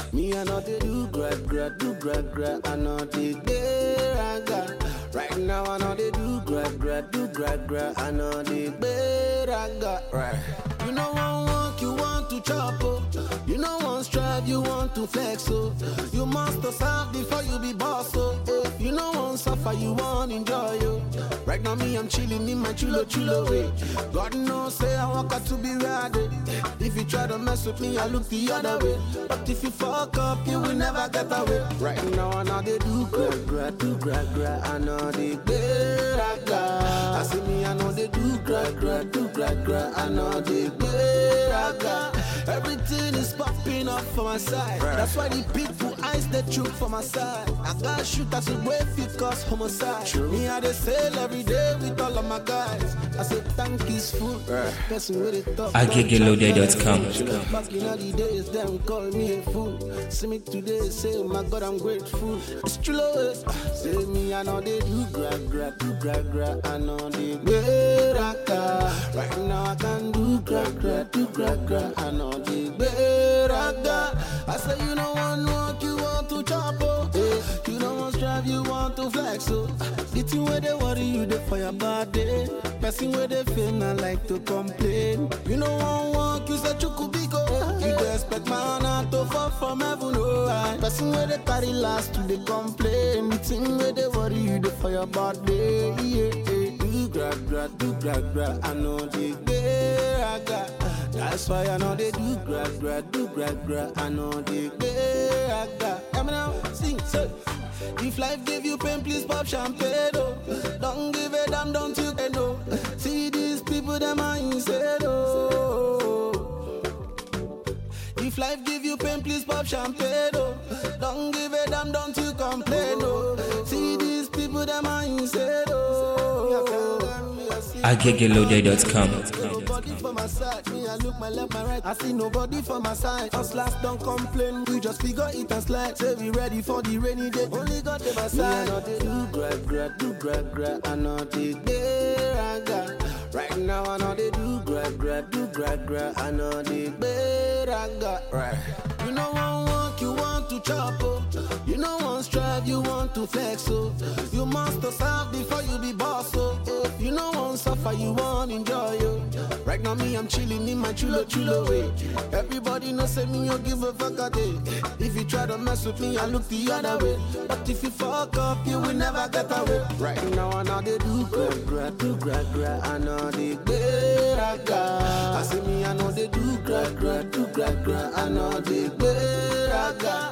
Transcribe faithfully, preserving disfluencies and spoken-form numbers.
Me I know they do gra gra, do gra gra. I know they beraga. Right now I know they do gra gra, do gra gra. I know they beraga. Right. You know one walk, you want to chop oh. You know one strive, you want to flex oh. You must serve before you be boss oh. Eh. You know one suffer, you want enjoy oh. Right now me I'm chilling in my chulo chulo way. God knows say I walk out to be ready. If you try to mess with me, I look the other way. But if you fuck up, you will never get away. Right now I know they do gra gra, do gra gra. I know they beraga. I see me, I know they do gra gra, do gra gra. I know they beraga. Everything is popping up for my side. Right. That's why the people eyes the truth for my side. I gotta shoot as a way fit cause homicide. True. Me I they sail every day with all of my guys. I say thank is food. Right. Person with it tough. I get loaded dot com. Back in all the days, them call me a fool. See me today, say my God I'm grateful. It's true, say me I know they do gra gra, do gra gra. I know they beraga. Right now I can do gra gra, do gra gra. I know they beraga. I say you know one walk, you want to chop oh. Eh. You know one strive, you want to flex oh. The thing where they worry you, they for your body. Person where they feel not like to complain. You know one walk, you say chukubiko. You don't expect my honor to fall from heaven oh. Right. Person where they carry last to they complain. The thing where they worry you, they for your body. Yeah, yeah. Do gra gra, do gra gra. I know they beraga. That's why I know they do gra gra, do gra gra. I know they beraga. Come now, sing, say. If life gave you pain, please pop champagne oh. Don't give a damn, don't you know. See these people, them are insane oh. If life give you pain, please pop champagne oh. Don't give a damn, don't you complain oh. See these people, them are insane oh. I get loaded dot com. Nobody for my side, me I look my left, my right. I see nobody for my side. Us last don't complain, we just figure it and slide. Say we ready for the rainy day. Only got them my side. Me I know they do gra gra, do gra gra. I know they beraga. Right now I know they do gra gra, do gra gra. I know they beraga. Right. You know one walk, you want to chop oh. You know one strive, you want to flex oh. You must serve before you be boss oh. You know one suffer, you want enjoy oh. Right now me I'm chilling in my chulo chulo way. Everybody knows say me you give a fuck a day. If you try to mess with me, I look the other way. But if you fuck up, you will never get away. Right now I know they do gra gra, do gra gra. I know they beraga. I see me I know they do gra gra, do gra gra. I know they beraga.